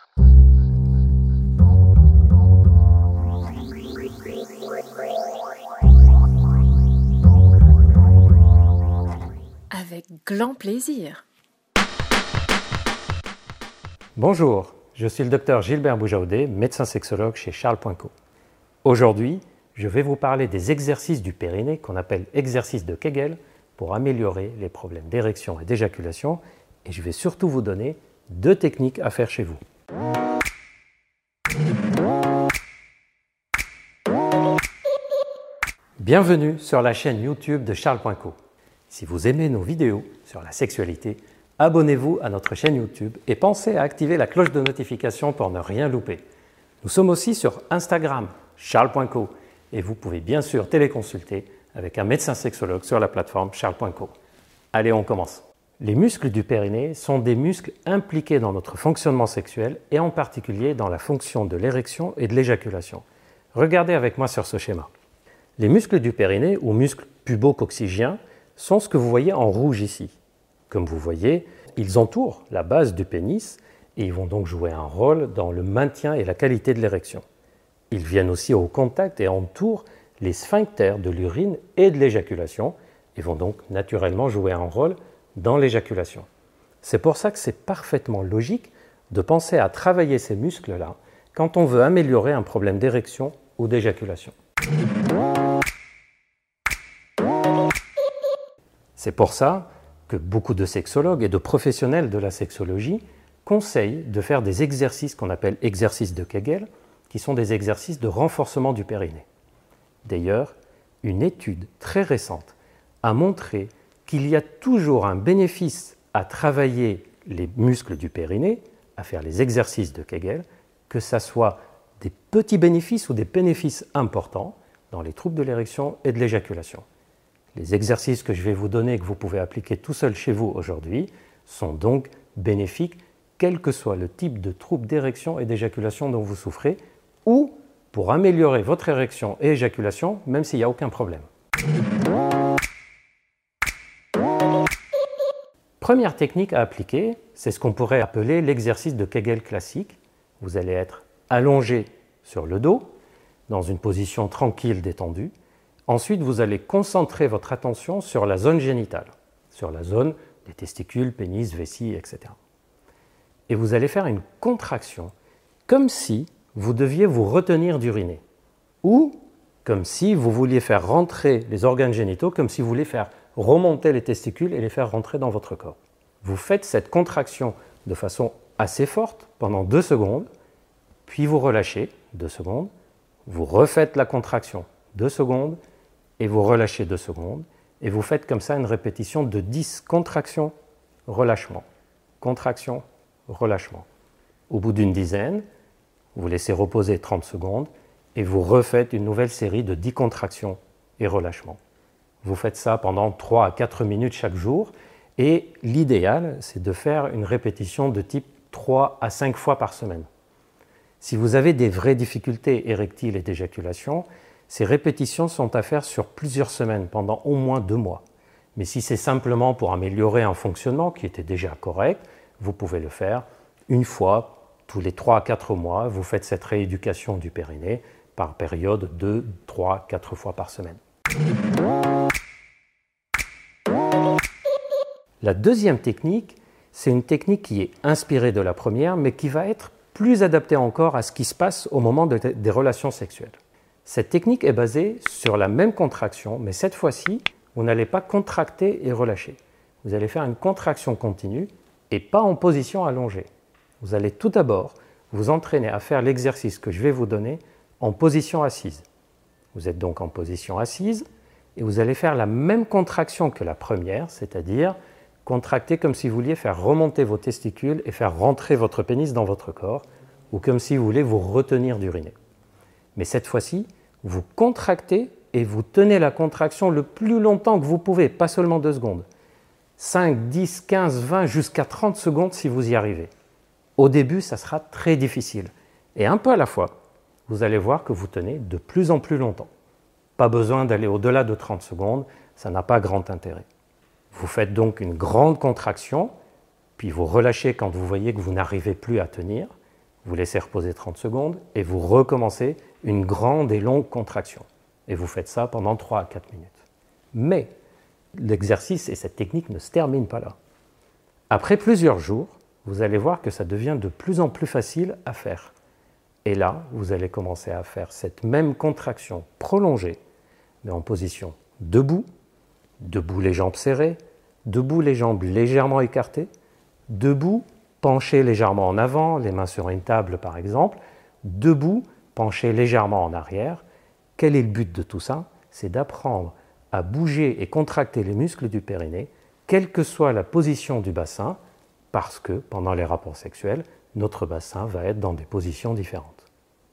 Avec grand plaisir. Bonjour, je suis le docteur Gilbert Boujaoudé, médecin sexologue chez Charles point co. Aujourd'hui, je vais vous parler des exercices du périnée qu'on appelle exercices de Kegel pour améliorer les problèmes d'érection et d'éjaculation, et je vais surtout vous donner deux techniques à faire chez vous. Bienvenue sur la chaîne YouTube de Charles point co. Si vous aimez nos vidéos sur la sexualité, abonnez-vous à notre chaîne YouTube et pensez à activer la cloche de notification pour ne rien louper. Nous sommes aussi sur Instagram, Charles point co, et vous pouvez bien sûr téléconsulter avec un médecin sexologue sur la plateforme Charles point co. Allez, on commence. Les muscles du périnée sont des muscles impliqués dans notre fonctionnement sexuel et en particulier dans la fonction de l'érection et de l'éjaculation. Regardez avec moi sur ce schéma. Les muscles du périnée, ou muscles pubo-coccygiens, sont ce que vous voyez en rouge ici. Comme vous voyez, ils entourent la base du pénis et ils vont donc jouer un rôle dans le maintien et la qualité de l'érection. Ils viennent aussi au contact et entourent les sphincters de l'urine et de l'éjaculation et vont donc naturellement jouer un rôle dans l'éjaculation. C'est pour ça que c'est parfaitement logique de penser à travailler ces muscles-là quand on veut améliorer un problème d'érection ou d'éjaculation. C'est pour ça que beaucoup de sexologues et de professionnels de la sexologie conseillent de faire des exercices qu'on appelle exercices de Kegel, qui sont des exercices de renforcement du périnée. D'ailleurs, une étude très récente a montré qu'il y a toujours un bénéfice à travailler les muscles du périnée, à faire les exercices de Kegel, que ce soit des petits bénéfices ou des bénéfices importants dans les troubles de l'érection et de l'éjaculation. Les exercices que je vais vous donner et que vous pouvez appliquer tout seul chez vous aujourd'hui sont donc bénéfiques, quel que soit le type de trouble d'érection et d'éjaculation dont vous souffrez, ou pour améliorer votre érection et éjaculation, même s'il n'y a aucun problème. Première technique à appliquer, c'est ce qu'on pourrait appeler l'exercice de Kegel classique. Vous allez être allongé sur le dos, dans une position tranquille, détendue. Ensuite, vous allez concentrer votre attention sur la zone génitale, sur la zone des testicules, pénis, vessie, et cetera. Et vous allez faire une contraction, comme si vous deviez vous retenir d'uriner, ou comme si vous vouliez faire rentrer les organes génitaux, comme si vous vouliez faire remonter les testicules et les faire rentrer dans votre corps. Vous faites cette contraction de façon assez forte pendant deux secondes, puis vous relâchez deux secondes, vous refaites la contraction deux secondes et vous relâchez deux secondes et vous faites comme ça une répétition de dix contractions, relâchement, contraction, relâchement. Au bout d'une dizaine, vous laissez reposer trente secondes et vous refaites une nouvelle série de dix contractions et relâchements. Vous faites ça pendant trois à quatre minutes chaque jour et l'idéal, c'est de faire une répétition de type trois à cinq fois par semaine. Si vous avez des vraies difficultés érectiles et d'éjaculation, ces répétitions sont à faire sur plusieurs semaines, pendant au moins deux mois. Mais si c'est simplement pour améliorer un fonctionnement qui était déjà correct, vous pouvez le faire une fois tous les trois à quatre mois. Vous faites cette rééducation du périnée par période de trois à quatre fois par semaine. La deuxième technique, c'est une technique qui est inspirée de la première, mais qui va être plus adaptée encore à ce qui se passe au moment de, des relations sexuelles. Cette technique est basée sur la même contraction, mais cette fois-ci, vous n'allez pas contracter et relâcher. Vous allez faire une contraction continue et pas en position allongée. Vous allez tout d'abord vous entraîner à faire l'exercice que je vais vous donner en position assise. Vous êtes donc en position assise et vous allez faire la même contraction que la première, c'est-à-dire contracter comme si vous vouliez faire remonter vos testicules et faire rentrer votre pénis dans votre corps, ou comme si vous voulez vous retenir d'uriner. Mais cette fois-ci, vous contractez et vous tenez la contraction le plus longtemps que vous pouvez, pas seulement deux secondes. cinq, dix, quinze, vingt, jusqu'à trente secondes si vous y arrivez. Au début, ça sera très difficile. Et un peu à la fois, vous allez voir que vous tenez de plus en plus longtemps. Pas besoin d'aller au-delà de trente secondes, ça n'a pas grand intérêt. Vous faites donc une grande contraction, puis vous relâchez quand vous voyez que vous n'arrivez plus à tenir, vous laissez reposer trente secondes et vous recommencez une grande et longue contraction. Et vous faites ça pendant trois à quatre minutes. Mais l'exercice et cette technique ne se terminent pas là. Après plusieurs jours, vous allez voir que ça devient de plus en plus facile à faire. Et là, vous allez commencer à faire cette même contraction prolongée, mais en position debout, debout les jambes serrées, debout les jambes légèrement écartées, debout, penché légèrement en avant, les mains sur une table par exemple, debout, penché légèrement en arrière. Quel est le but de tout ça? C'est d'apprendre à bouger et contracter les muscles du périnée, quelle que soit la position du bassin, parce que pendant les rapports sexuels, notre bassin va être dans des positions différentes.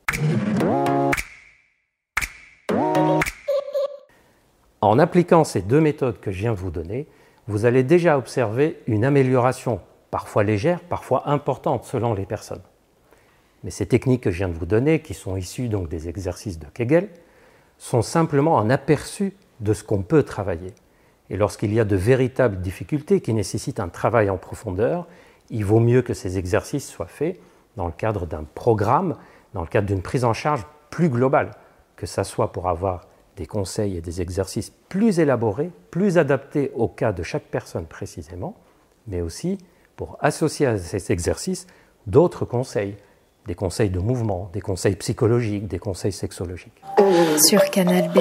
En appliquant ces deux méthodes que je viens de vous donner, vous allez déjà observer une amélioration, parfois légère, parfois importante selon les personnes. Mais ces techniques que je viens de vous donner, qui sont issues donc des exercices de Kegel, sont simplement un aperçu de ce qu'on peut travailler. Et lorsqu'il y a de véritables difficultés qui nécessitent un travail en profondeur, il vaut mieux que ces exercices soient faits dans le cadre d'un programme, dans le cadre d'une prise en charge plus globale, que ça soit pour avoir des conseils et des exercices plus élaborés, plus adaptés au cas de chaque personne précisément, mais aussi pour associer à ces exercices d'autres conseils, des conseils de mouvement, des conseils psychologiques, des conseils sexologiques. Sur Canal B.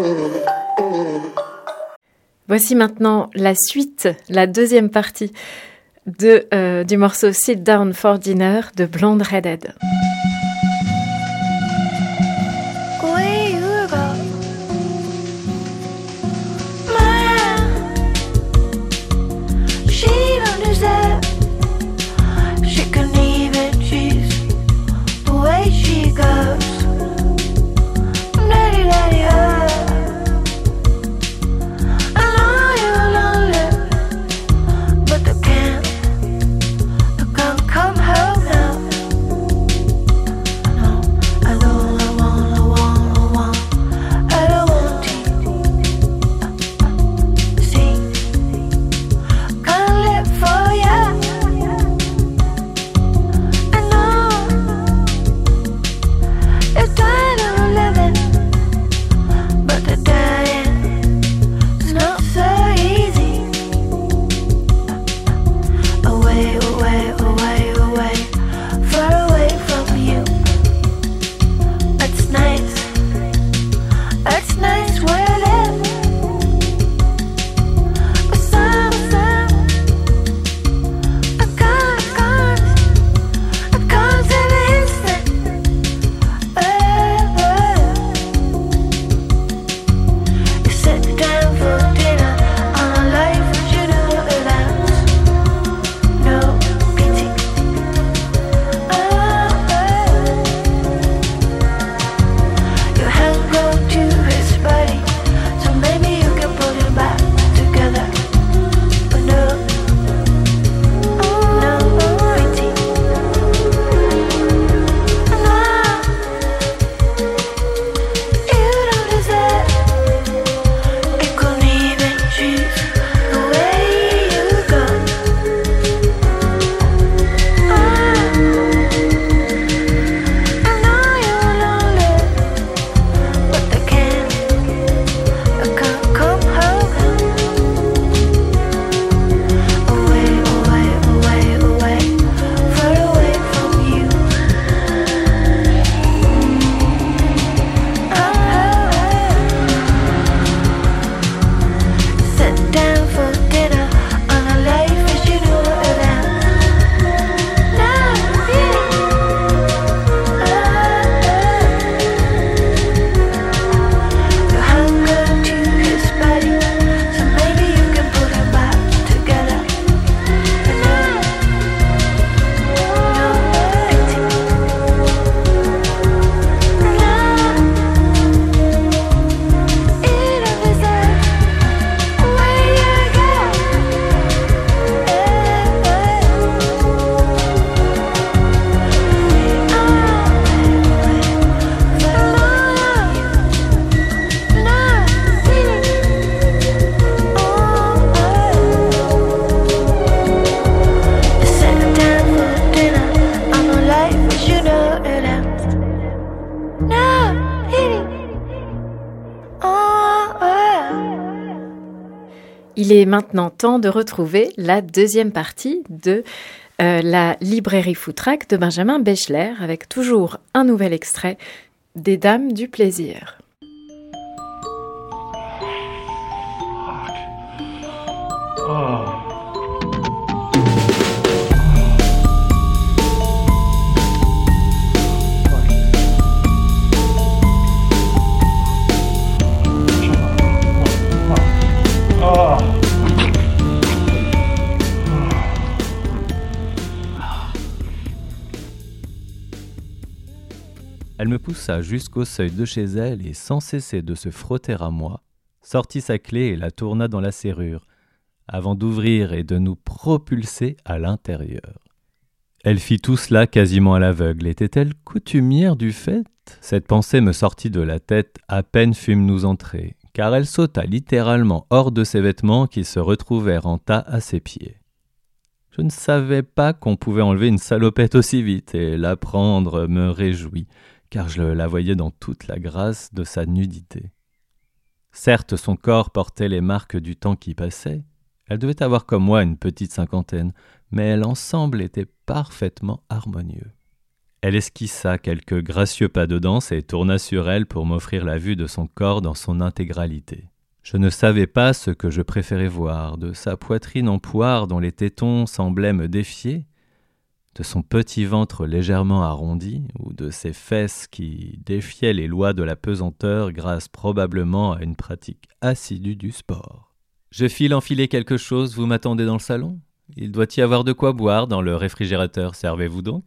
Voici maintenant la suite, la deuxième partie de, euh, du morceau Sit Down for Dinner de Blonde Redhead. Where you go, man? She don't deserve. She can even choose the way she goes. Daddy, daddy, oh. I know you're lonely, but they can't, they can't come home now. Il est maintenant temps de retrouver la deuxième partie de euh, la librairie Footrack de Benjamin Bechler, avec toujours un nouvel extrait des Dames du plaisir. Oh. Elle me poussa jusqu'au seuil de chez elle et, sans cesser de se frotter à moi, sortit sa clé et la tourna dans la serrure, avant d'ouvrir et de nous propulser à l'intérieur. Elle fit tout cela quasiment à l'aveugle. Était-elle coutumière du fait ? Cette pensée me sortit de la tête à peine fûmes-nous entrés, car elle sauta littéralement hors de ses vêtements qui se retrouvèrent en tas à ses pieds. Je ne savais pas qu'on pouvait enlever une salopette aussi vite, et la prendre me réjouit, car je la voyais dans toute la grâce de sa nudité. Certes, son corps portait les marques du temps qui passait. Elle devait avoir comme moi une petite cinquantaine, mais l'ensemble était parfaitement harmonieux. Elle esquissa quelques gracieux pas de danse et tourna sur elle pour m'offrir la vue de son corps dans son intégralité. Je ne savais pas ce que je préférais voir, de sa poitrine en poire dont les tétons semblaient me défier, de son petit ventre légèrement arrondi, ou de ses fesses qui défiaient les lois de la pesanteur grâce probablement à une pratique assidue du sport. « Je file enfiler quelque chose, vous m'attendez dans le salon ? Il doit y avoir de quoi boire dans le réfrigérateur, servez-vous donc ?»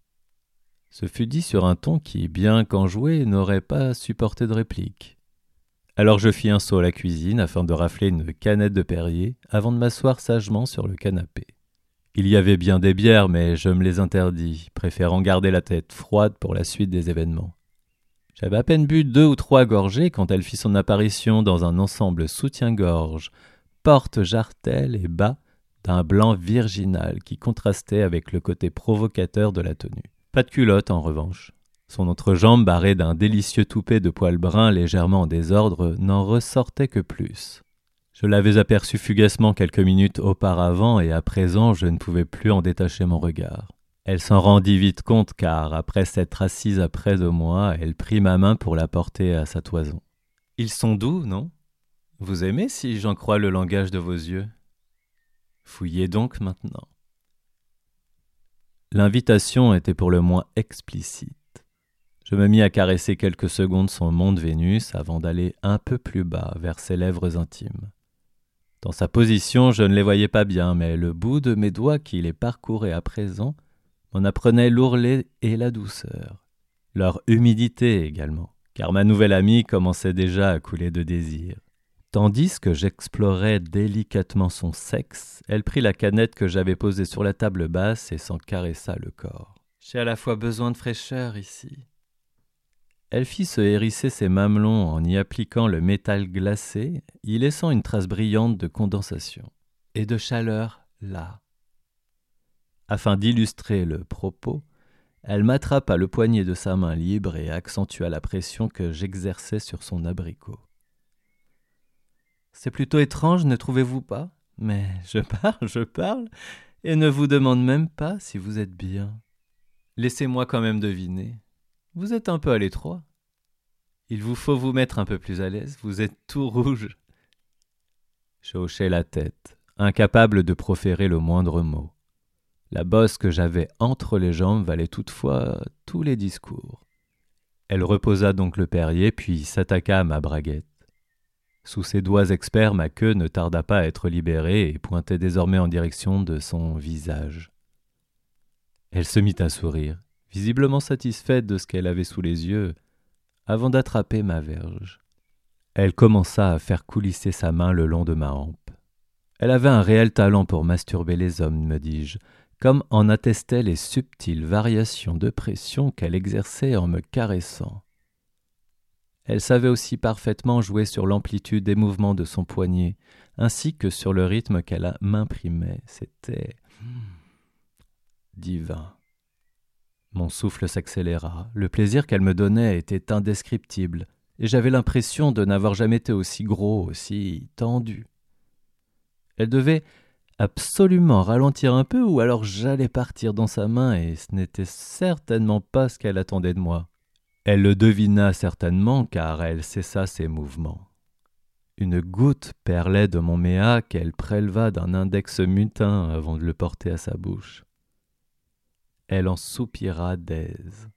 Ce fut dit sur un ton qui, bien qu'enjoué, n'aurait pas supporté de réplique. Alors je fis un saut à la cuisine afin de rafler une canette de Perrier avant de m'asseoir sagement sur le canapé. Il y avait bien des bières, mais je me les interdis, préférant garder la tête froide pour la suite des événements. J'avais à peine bu deux ou trois gorgées quand elle fit son apparition dans un ensemble soutien-gorge, porte-jartelle et bas, d'un blanc virginal qui contrastait avec le côté provocateur de la tenue. Pas de culotte en revanche. Son entrejambe barrée d'un délicieux toupet de poils bruns légèrement en désordre n'en ressortait que plus. Je l'avais aperçue fugacement quelques minutes auparavant et à présent je ne pouvais plus en détacher mon regard. Elle s'en rendit vite compte car, après s'être assise près de moi, elle prit ma main pour la porter à sa toison. « Ils sont doux, non ? Vous aimez si j'en crois le langage de vos yeux ? Fouillez donc maintenant. » L'invitation était pour le moins explicite. Je me mis à caresser quelques secondes son monde Vénus avant d'aller un peu plus bas vers ses lèvres intimes. Dans sa position, je ne les voyais pas bien, mais le bout de mes doigts qui les parcouraient à présent m'en apprenait l'ourlet et la douceur. Leur humidité également, car ma nouvelle amie commençait déjà à couler de désir. Tandis que j'explorais délicatement son sexe, elle prit la canette que j'avais posée sur la table basse et s'en caressa le corps. « J'ai à la fois besoin de fraîcheur ici. » Elle fit se hérisser ses mamelons en y appliquant le métal glacé, y laissant une trace brillante de condensation. Et de chaleur là. Afin d'illustrer le propos, elle m'attrapa le poignet de sa main libre et accentua la pression que j'exerçais sur son abricot. « C'est plutôt étrange, ne trouvez-vous pas ? Mais je parle, je parle, et ne vous demande même pas si vous êtes bien. Laissez-moi quand même deviner. Vous êtes un peu à l'étroit. Il vous faut vous mettre un peu plus à l'aise, vous êtes tout rouge. » Je hochai la tête, incapable de proférer le moindre mot. La bosse que j'avais entre les jambes valait toutefois tous les discours. Elle reposa donc le Perrier, puis s'attaqua à ma braguette. Sous ses doigts experts, ma queue ne tarda pas à être libérée et pointait désormais en direction de son visage. Elle se mit à sourire, visiblement satisfaite de ce qu'elle avait sous les yeux, avant d'attraper ma verge. Elle commença à faire coulisser sa main le long de ma hampe. Elle avait un réel talent pour masturber les hommes, me dis-je, comme en attestaient les subtiles variations de pression qu'elle exerçait en me caressant. Elle savait aussi parfaitement jouer sur l'amplitude des mouvements de son poignet, ainsi que sur le rythme qu'elle m'imprimait. C'était divin. Mon souffle s'accéléra. Le plaisir qu'elle me donnait était indescriptible, et j'avais l'impression de n'avoir jamais été aussi gros, aussi tendu. Elle devait absolument ralentir un peu ou alors j'allais partir dans sa main et ce n'était certainement pas ce qu'elle attendait de moi. Elle le devina certainement car elle cessa ses mouvements. Une goutte perlait de mon méa qu'elle préleva d'un index mutin avant de le porter à sa bouche. Elle en soupira d'aise.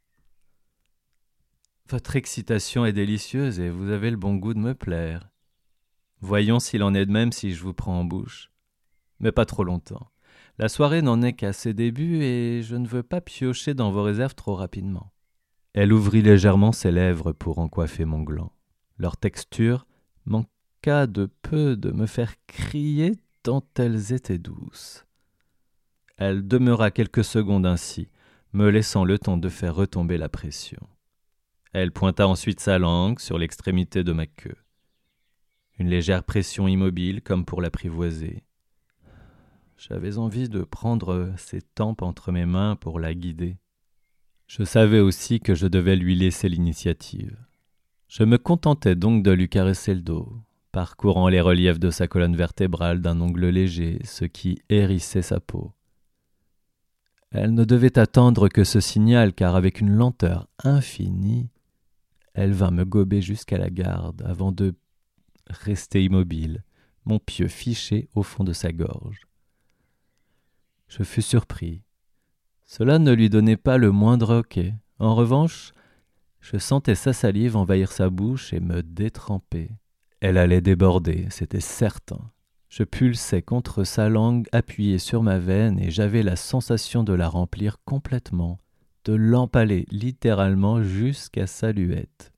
« Votre excitation est délicieuse et vous avez le bon goût de me plaire. Voyons s'il en est de même si je vous prends en bouche. Mais pas trop longtemps. La soirée n'en est qu'à ses débuts et je ne veux pas piocher dans vos réserves trop rapidement. » Elle ouvrit légèrement ses lèvres pour en coiffer mon gland. Leur texture manqua de peu de me faire crier tant elles étaient douces. Elle demeura quelques secondes ainsi, me laissant le temps de faire retomber la pression. Elle pointa ensuite sa langue sur l'extrémité de ma queue. Une légère pression immobile comme pour l'apprivoiser. J'avais envie de prendre ses tempes entre mes mains pour la guider. Je savais aussi que je devais lui laisser l'initiative. Je me contentais donc de lui caresser le dos, parcourant les reliefs de sa colonne vertébrale d'un ongle léger, ce qui hérissait sa peau. Elle ne devait attendre que ce signal, car avec une lenteur infinie, elle vint me gober jusqu'à la garde avant de rester immobile, mon pieu fiché au fond de sa gorge. Je fus surpris. Cela ne lui donnait pas le moindre hoquet. En revanche, je sentais sa salive envahir sa bouche et me détremper. Elle allait déborder, c'était certain. Je pulsais contre sa langue appuyée sur ma veine et j'avais la sensation de la remplir complètement, de l'empaler littéralement jusqu'à sa luette.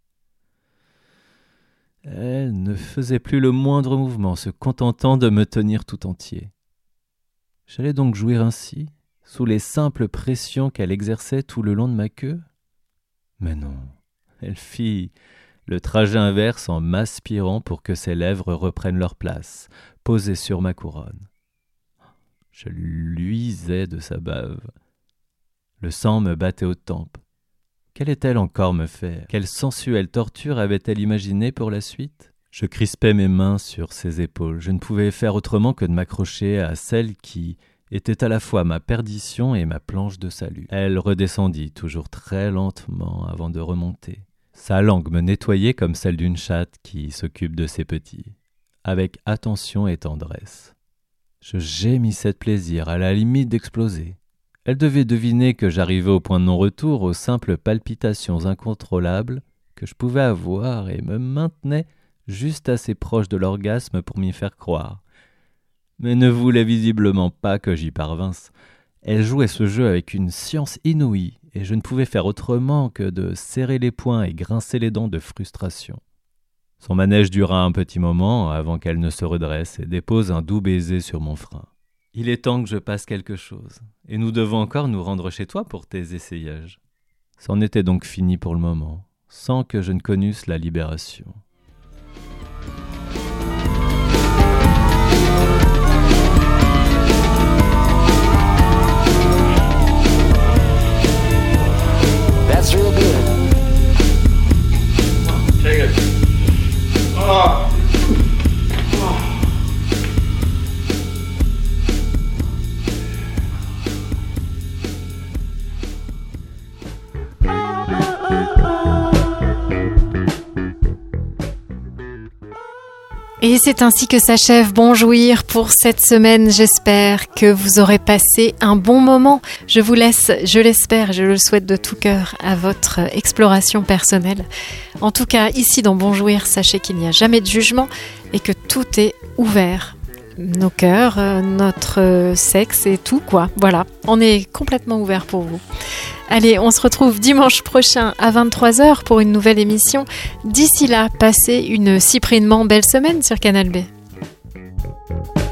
Elle ne faisait plus le moindre mouvement, se contentant de me tenir tout entier. J'allais donc jouir ainsi, sous les simples pressions qu'elle exerçait tout le long de ma queue? Mais non, elle fit le trajet inverse en m'aspirant pour que ses lèvres reprennent leur place, posées sur ma couronne. Je luisais de sa bave. Le sang me battait aux tempes. Qu'allait-elle encore me faire? Quelle sensuelle torture avait-elle imaginée pour la suite? Je crispais mes mains sur ses épaules. Je ne pouvais faire autrement que de m'accrocher à celle qui était à la fois ma perdition et ma planche de salut. Elle redescendit, toujours très lentement, avant de remonter. Sa langue me nettoyait comme celle d'une chatte qui s'occupe de ses petits, avec attention et tendresse. Je gémissais de plaisir, à la limite d'exploser. Elle devait deviner que j'arrivais au point de non-retour aux simples palpitations incontrôlables que je pouvais avoir et me maintenait juste assez proche de l'orgasme pour m'y faire croire. Mais ne voulait visiblement pas que j'y parvinsse. Elle jouait ce jeu avec une science inouïe, et je ne pouvais faire autrement que de serrer les poings et grincer les dents de frustration. Son manège dura un petit moment avant qu'elle ne se redresse et dépose un doux baiser sur mon frein. « Il est temps que je passe quelque chose, et nous devons encore nous rendre chez toi pour tes essayages. » C'en était donc fini pour le moment, sans que je ne connusse la libération. That's real good. Take it. Oh. Et c'est ainsi que s'achève Bon Jouir pour cette semaine. J'espère que vous aurez passé un bon moment. Je vous laisse, je l'espère, je le souhaite de tout cœur, à votre exploration personnelle. En tout cas, ici dans Bon Jouir, sachez qu'il n'y a jamais de jugement et que tout est ouvert. Nos cœurs, notre sexe et tout, quoi. Voilà, on est complètement ouvert pour vous. Allez, on se retrouve dimanche prochain à vingt-trois heures pour une nouvelle émission. D'ici là, passez une cyprinement belle semaine sur Canal B.